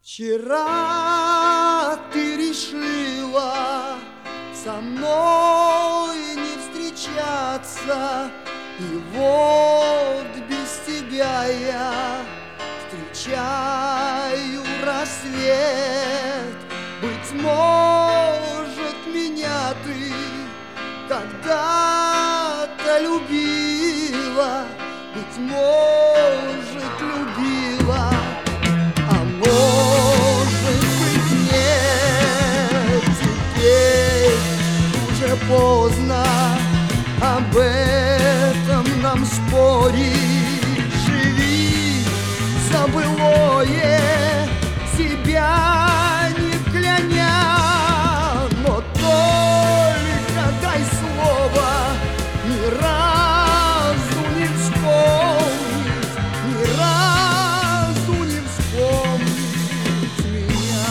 Вчера ты решила со мной не встречаться, и вот без тебя я встречаю рассвет. Быть может, меня ты когда-то любила, быть может, любила, а может быть нет. Теперь уже поздно об этом нам спорить. Живи за былое, себя не кляня, но только дай слово ни разу не вспомнить, ни разу не вспомнить меня.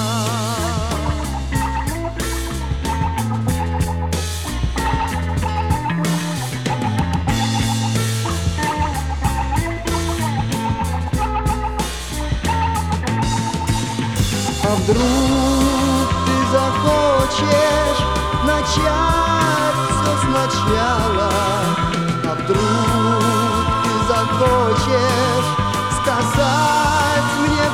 А вдруг ты захочешь начать все сначала? А вдруг ты захочешь сказать мне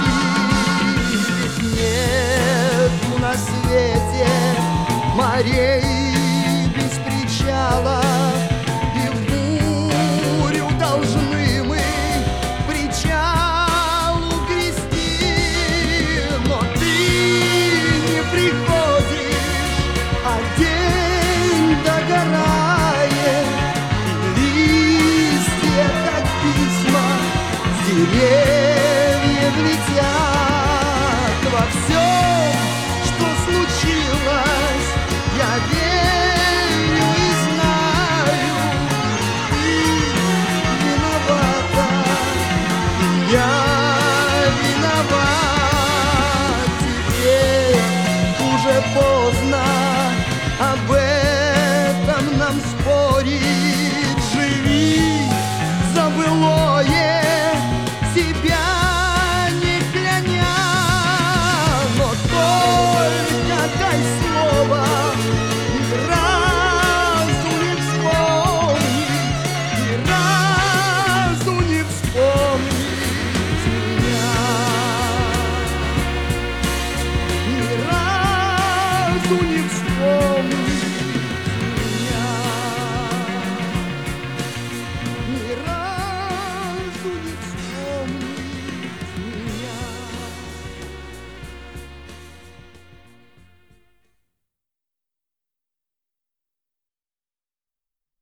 прости? Ведь нету на свете морей